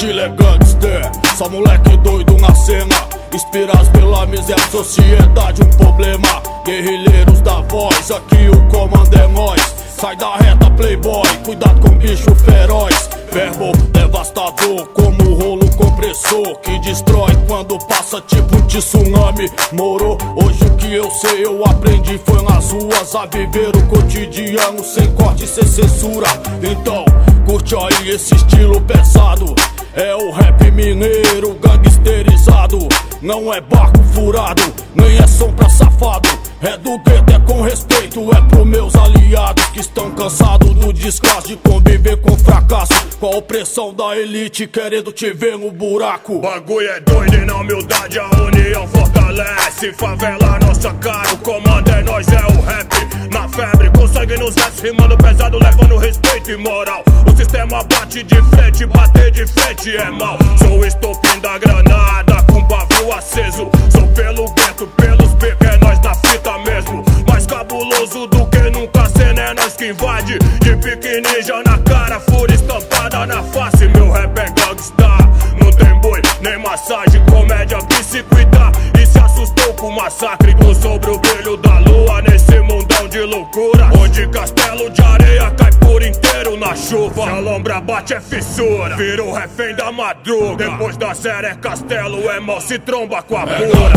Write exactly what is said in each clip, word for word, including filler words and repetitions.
estilo é gangster, só moleque doido na cena, inspirados pela miséria, sociedade um problema. Guerrilheiros da voz, aqui o comando é nós. Sai da reta playboy, cuidado com bicho feroz. Verbo devastador como o rolo compressor, que destrói quando passa tipo um tsunami. Morou, hoje o que eu sei eu aprendi foi nas ruas a viver o cotidiano sem corte, sem censura. Então, curte aí esse estilo pesado, é o rap mineiro gangsterizado. Não é barco furado, nem é som pra safado. É do dedo, é com respeito, é pros meus aliados que estão cansados do descaso de conviver com fracasso, com a opressão da elite querendo te ver no buraco. Bagulho é doido e na humildade a união fortalece. Favela nossa cara, o comando é nós, é o rap. Na febre, com sangue nos versos, rimando pesado, levando respeito e moral. O sistema bate de frente, bater de frente é mal. Sou o estopim da granada, com pavio aceso. Sou pelo gueto, pelos becos, é nós na fita mesmo. Mais cabuloso do que nunca, cena é nós que invade. De pique ninja na cara, fúria estampada na face. Meu rap é gangstar, não tem boi, nem massagem. Comédia que se cuida e se assustou com o massacre. Com sobre o brilho da lua nesse mundão de loucura, onde castelo de areia cai por inteiro na chuva. Se a lombra bate é fissura, vira o refém da madruga. Depois da série é castelo, é mal se tromba com a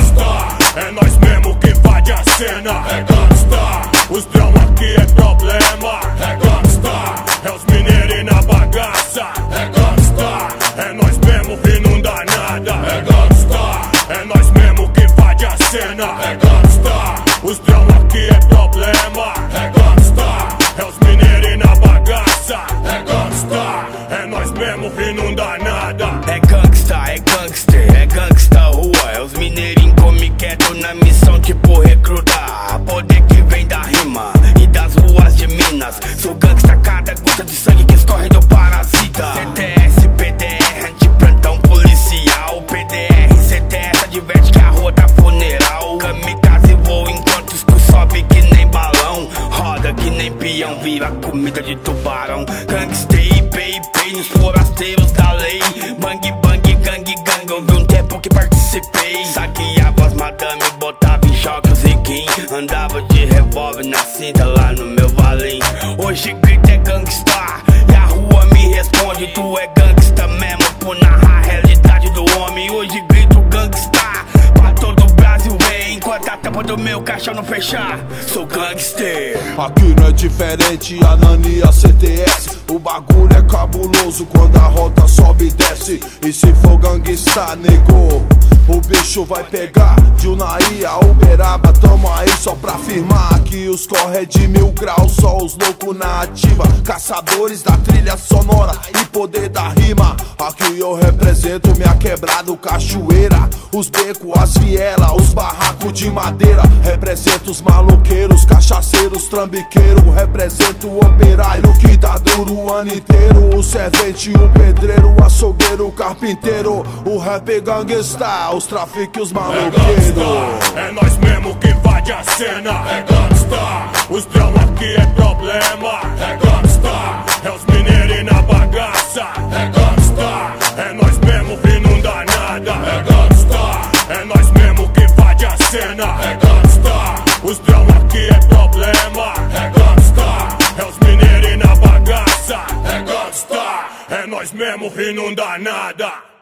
pura. É nós mesmo que invade a cena, é gangstar. Os drama aqui é problema, é gangstar. É os mineiros na bagaça, é gangstar. É nós mesmo que não dá nada, é gangstar. É nós mesmo que invade a cena, é gangstar. Os drama aqui é problema, é gangstar. É os mineiros na bagaça, é gangstar. É nós mesmo que não dá nada. É gangsta, é gangster, é gangsta rua. É os mineirinhos come quieto na missão tipo recrutar. Poder que vem da rima e das ruas de Minas. Sou gangsta, cada gota de sangue que escorre do parasita. C T S, P D R, antiplantão policial. P D R, C T S, adverte que a rua tá funeral. Kamikaze voa enquanto o escuro sobe que nem balão. Roda que nem peão, vira comida de tubarão. Gangstei, pei, pei nos forasteiros da lei. Bang, bang, gang, gang, houve um tempo que participei. Saqueava as madame, botava em choque os riquinhos. Andava de revólver na cinta lá no meu valim. Hoje grito é gangstar e a rua me responde. Tu é gangsta mesmo por narrar a realidade do homem. Hoje grito gangstar pra todo o Brasil ver, enquanto a tampa do meu caixão não fechar. Sou gangster. Aqui não é diferente, a Nani e a C T S. O bagulho é cabuloso quando a rota sobe e desce. E se for gangsta, negou, o bicho vai pegar. De Unaí a Uberaba, tamo aí só pra afirmar que os corre é de mil graus, só os loucos na ativa. Caçadores da trilha sonora e poder da rima. Aqui eu represento minha quebrada, cachoeira, os becos, as vielas, os barracos de madeira. Represento os maloqueiros, cachaceiros, trambiqueiros. Represento o operário que tá duro o ano inteiro. O servente, o pedreiro, o açougueiro, o carpinteiro. O rap gangsta, os trafiques, os maloqueiros. É nós mesmo que invade a cena, é gangstar. Os drama aqui é problema, é gangstar. É os mineiros na bagaça, é gangstar. É nós mesmo que não dá nada, é gangstar. É nós mesmo que invade a cena, é gangstar. Os drama aqui é problema, é gangstar. É os mineiros na bagaça, é gangstar. É nós mesmo que não dá nada.